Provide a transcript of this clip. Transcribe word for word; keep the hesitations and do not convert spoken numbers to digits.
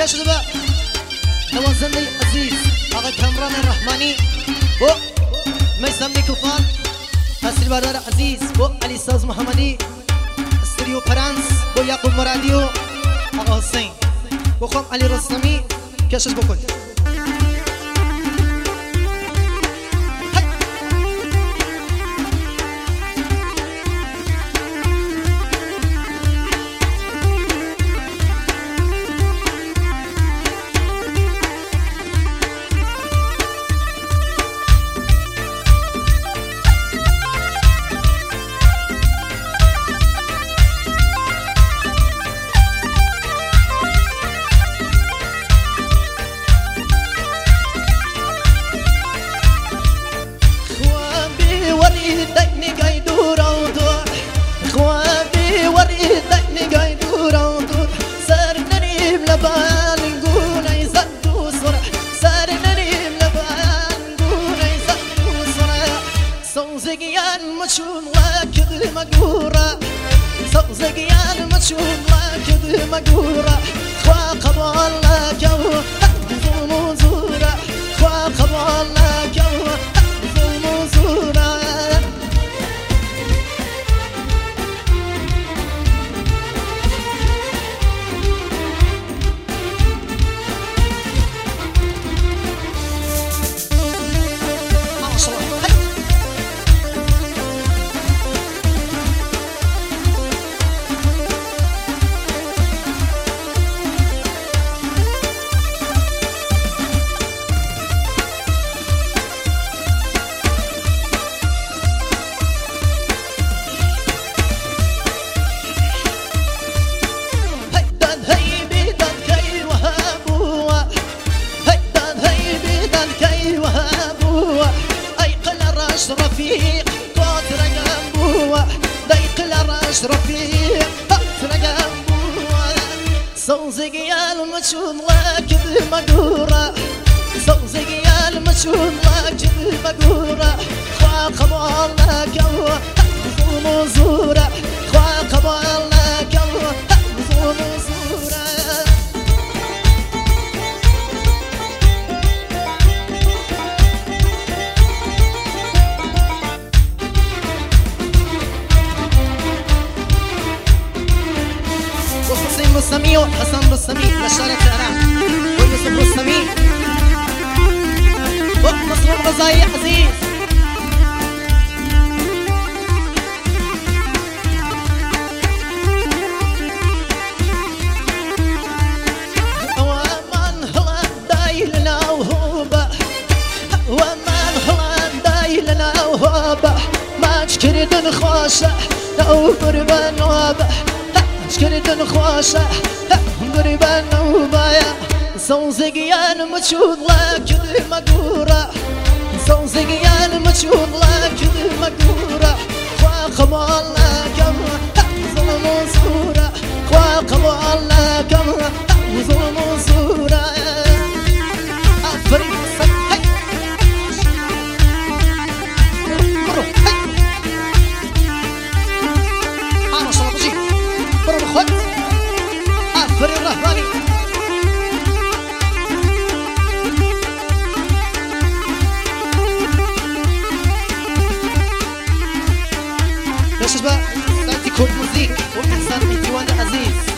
كاش دابا نوازني عزيز اغا كامران الرحماني بو ميسم ميكروفون اسل بردار عزيز بو علي ساز محمدي استريو فرانس بو يعقوب مراديو اغا حسين بو خم علي رستمي كاشش بكل مشون لكن مقورة صوزقيان مشون لكن مقورة خوا قبال لك ظلم زورة خوا قبال لك ظلم زورة ما شاء الله رفيق قاتل جنبوه ضيق الرش رفيق قاتل جنبوه صوزق يا المشون لك بمقورة صوزق يا المشون لك بمقورة خوا قبال لك ظلم زورة خوا قبال لك ظلم زورة حسين رستمي وحسن رستمي لشارع تهران ويوسف رستمي ومصروف رضاي عزيز ومن هلا دايلنا وهوبة ومن هلا دايلنا وهوبة ما تشكرد خوشة لو قربان وبه شكرتن خواشة قريبا نوبايا صوزقيان مجهود لك مقورة صوزقيان مجهود لك مقورة خوا قبال لك ظلم زورة خوا قبال لك ظلم زورة أفريق صحي مروا أنا صلاة برو خد أفر الرهباني ليش بقى سانتي كود موزيك وإحسان من ديوان عزيز